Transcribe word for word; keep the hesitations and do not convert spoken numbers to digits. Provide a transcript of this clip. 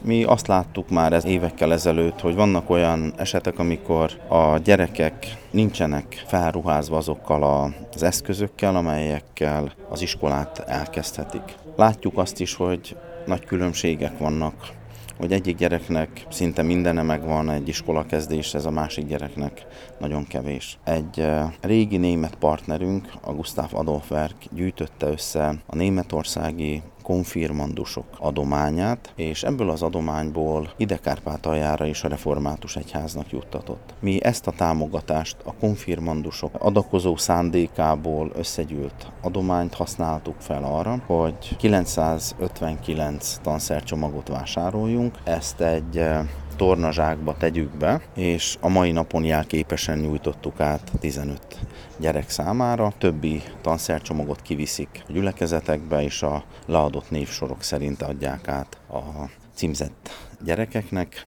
Mi azt láttuk már ez évekkel ezelőtt, hogy vannak olyan esetek, amikor a gyerekek nincsenek felruházva azokkal az eszközökkel, amelyekkel az iskolát elkezdhetik. Látjuk azt is, hogy nagy különbségek vannak, hogy egyik gyereknek szinte mindene megvan egy iskolakezdés, ez a másik gyereknek nagyon kevés. Egy régi német partnerünk, a Gustav Adolf Werk gyűjtötte össze a németországi konfirmandusok adományát, és ebből az adományból Ide-Kárpátaljára is a református egyháznak juttatott. Mi ezt a támogatást a konfirmandusok adakozó szándékából összegyűlt adományt használtuk fel arra, hogy kilencszázötvenkilenc tanszercsomagot vásároljunk, ezt egy tornazsákba tegyük be, és a mai napon jelképesen nyújtottuk át tizenöt gyerek számára. Többi tanszercsomagot kiviszik a gyülekezetekbe, és a leadott névsorok szerint adják át a címzett gyerekeknek.